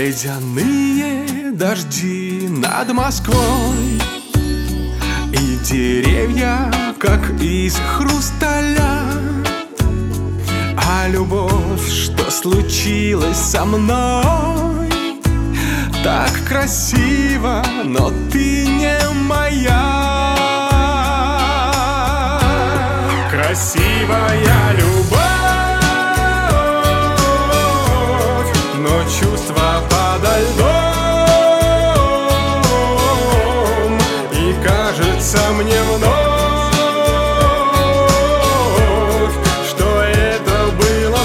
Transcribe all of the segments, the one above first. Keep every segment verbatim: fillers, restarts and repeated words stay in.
Ледяные дожди над Москвой, и деревья, как из хрусталя. А любовь, что случилось со мной, так красиво, но ты не моя. Красивая любовь, но чувства подо льдом, и кажется мне вновь, что это было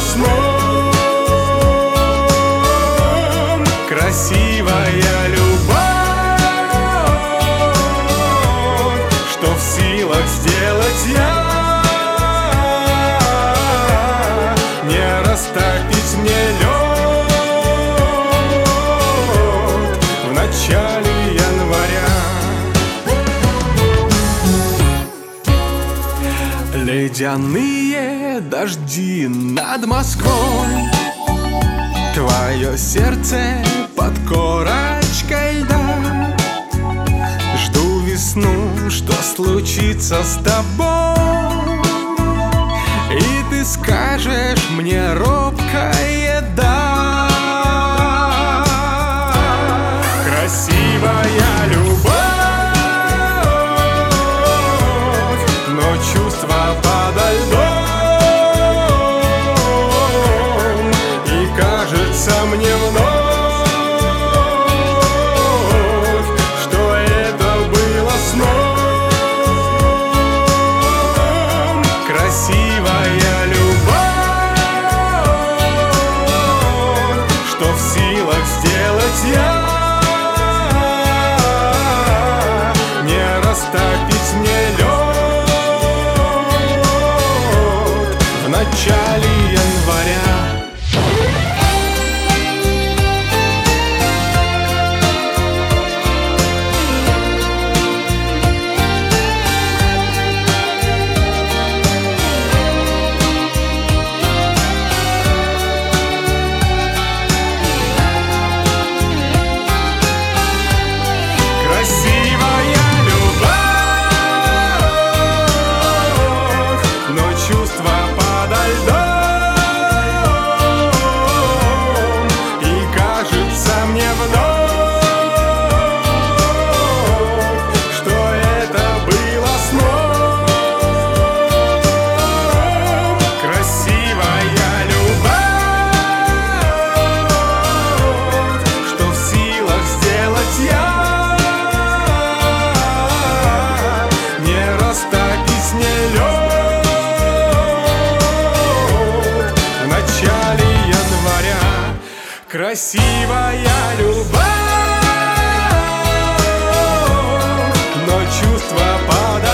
сном. Красивая любовь, что в силах сделать я, не растопить мне лед в начале января. Ледяные дожди над Москвой, твое сердце под корочкой льда. Жду весну, что случится с тобой, и ты скажешь мне робкое «да». Красивая любовь, но чувства подо льдом, и кажется мне вновь, что это было сном. Красивая любовь, что в силах сделать я, не растопить мне лед в начале января. Красивая любовь, но чувства подо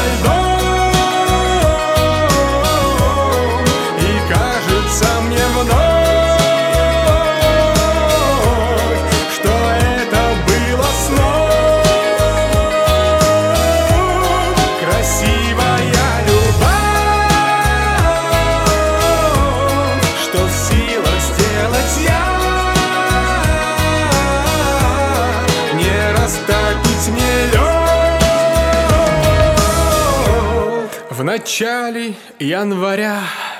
льдом, и кажется мне вновь, что это было сном. Красивая любовь, что в силах сделать я, растопить мне лед в начале января.